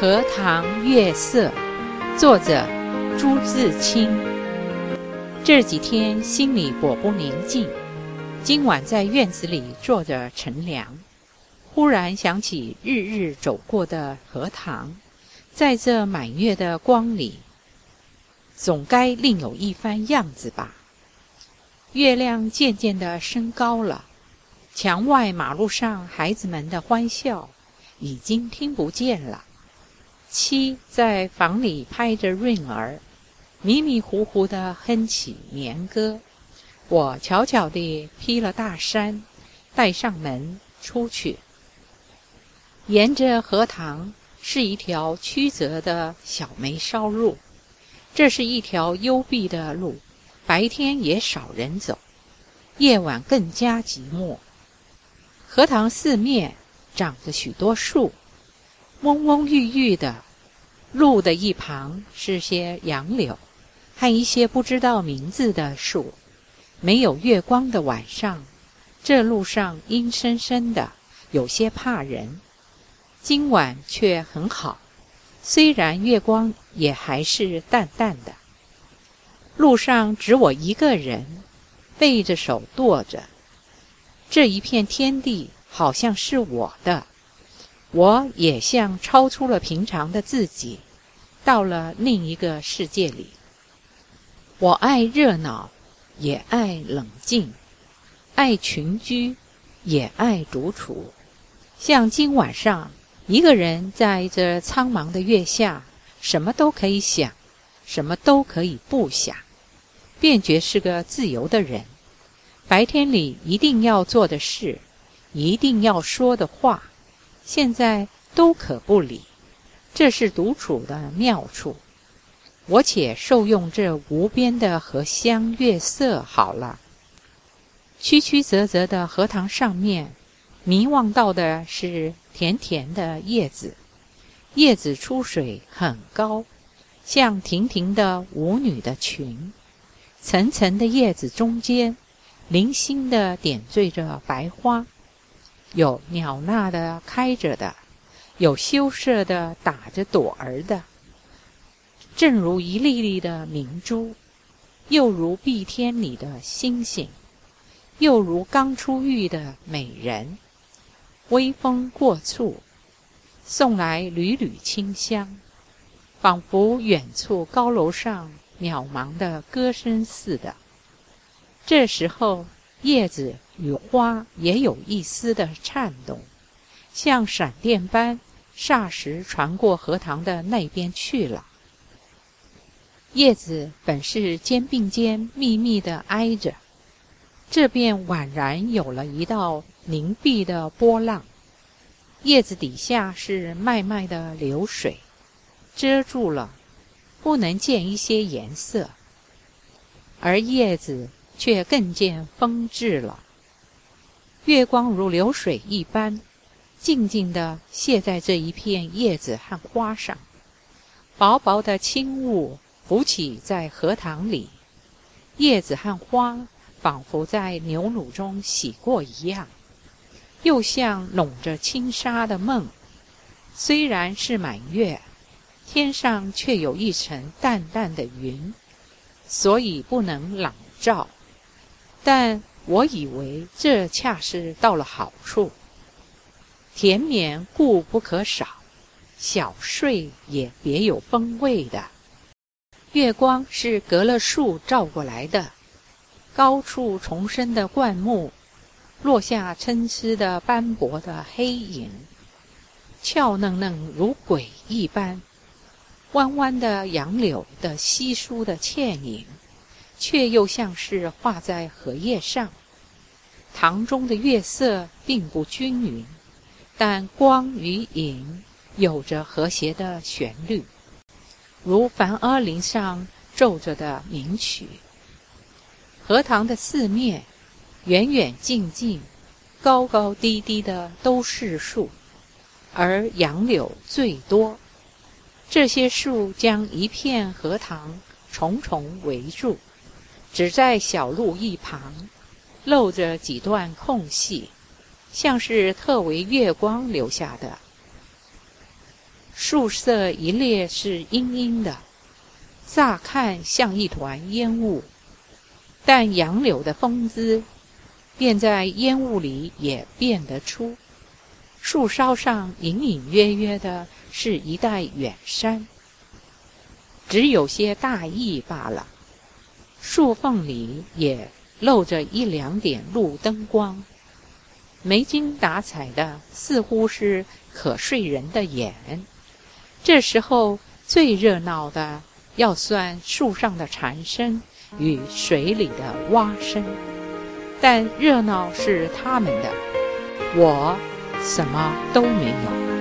荷塘月色，作者朱自清。这几天心里颇不宁静，今晚在院子里坐着乘凉，忽然想起日日走过的荷塘，在这满月的光里，总该另有一番样子吧。月亮渐渐地升高了，墙外马路上孩子们的欢笑已经听不见了。妻在房里拍着闰儿，迷迷糊糊地哼起眠歌。我悄悄地披了大衫，带上门出去。沿着荷塘是一条曲折的小梅梢路，这是一条幽闭的路，白天也少人走，夜晚更加寂寞。荷塘四面长着许多树，蓊蓊郁郁的，路的一旁是些杨柳和一些不知道名字的树。没有月光的晚上，这路上阴森森的，有些怕人。今晚却很好，虽然月光也还是淡淡的。路上只我一个人，背着手踱着。这一片天地好像是我的，我也像超出了平常的自己，到了另一个世界里。我爱热闹，也爱冷静，爱群居，也爱独处。像今晚上，一个人在这苍茫的月下，什么都可以想，什么都可以不想，便觉是个自由的人。白天里一定要做的事，一定要说的话，现在都可不理，这是独处的妙处。我且受用这无边的荷香月色好了。曲曲折折的荷塘上面，迷望到的是甜甜的叶子，叶子出水很高，像亭亭的舞女的裙，层层的叶子中间零星地点缀着白花，有袅娜的开着的，有羞涩的打着朵儿的，正如一粒粒的明珠，又如碧天里的星星，又如刚出浴的美人。微风过处，送来缕缕清香，仿佛远处高楼上渺茫的歌声似的。这时候叶子与花也有一丝的颤动，像闪电般霎时传过荷塘的那边去了。叶子本是肩并肩密密地挨着，这便宛然有了一道凝碧的波浪。叶子底下是脉脉的流水，遮住了，不能见一些颜色，而叶子却更见风致了。月光如流水一般，静静地泻在这一片叶子和花上，薄薄的轻雾浮起在荷塘里，叶子和花仿佛在牛乳中洗过一样，又像笼着轻纱的梦。虽然是满月，天上却有一层淡淡的云，所以不能朗照，但我以为这恰是到了好处。甜眠固不可少，小睡也别有风味的。月光是隔了树照过来的，高处重生的灌木，落下参差的斑驳的黑影，俏嫩嫩如鬼一般。弯弯的杨柳的稀疏的倩影，却又像是画在荷叶上。塘中的月色并不均匀，但光与影有着和谐的旋律，如梵阿林上奏着的名曲。荷塘的四面，远远近近，高高低低的都是树，而杨柳最多。这些树将一片荷塘重重围住，只在小路一旁露着几段空隙，像是特为月光留下的。 树色一列是阴阴的，乍看像一团烟雾，但杨柳的风姿便在烟雾里也辨得出。树梢上隐隐约约的是一带远山，只有些大意罢了。树缝里也露着一两点路灯光，没精打采的，似乎是可睡人的眼。这时候最热闹的要算树上的蝉声与水里的蛙声，但热闹是他们的，我什么都没有。